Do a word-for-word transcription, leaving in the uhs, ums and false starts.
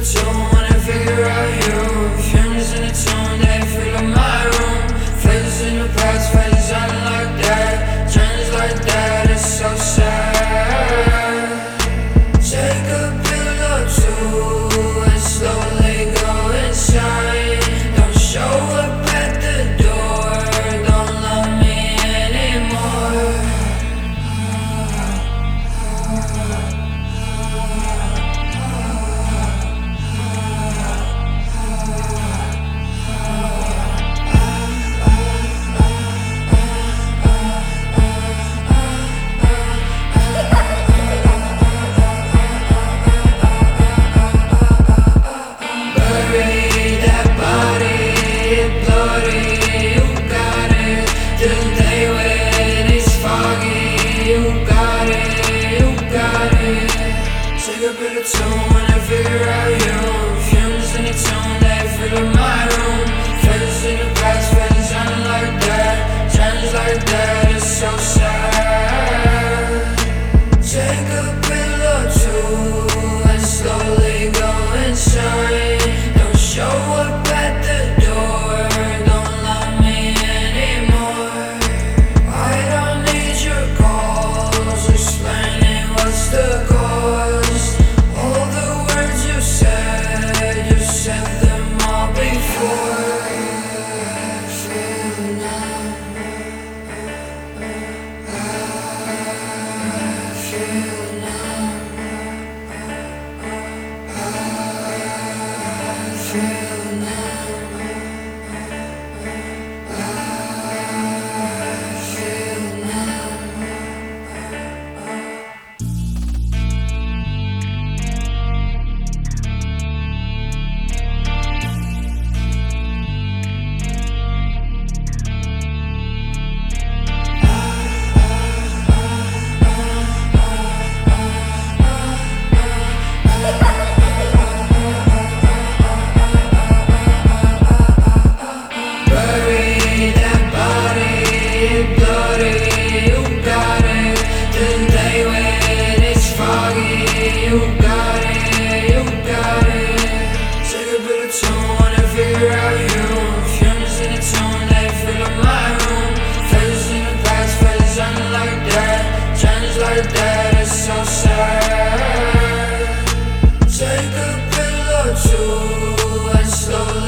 tune when I figure out you. Fumes in the tune, they fill up my room. Faces in the past, faces on like that. Trends like that, it's so sad. Take a pill or two and slowly go inside. Don't show up at the door, don't love me anymore. Take a bit of tune when I figure out you. Fumes in the tune, they fill up my room. Faces in the past, faces on like that. Trends like that, it's so sad. Take a pill or two and slowly go inside. Don't show up at the door, don't love me anymore. I don't need your calls explaining what's the cause. You got it, you got it. Take a bit of tune when I figure out you. Fumes in the tune, they fill up my room. Faces in the past, faces on like that. Trends like that, it's so sad. Take a pill or two and slowly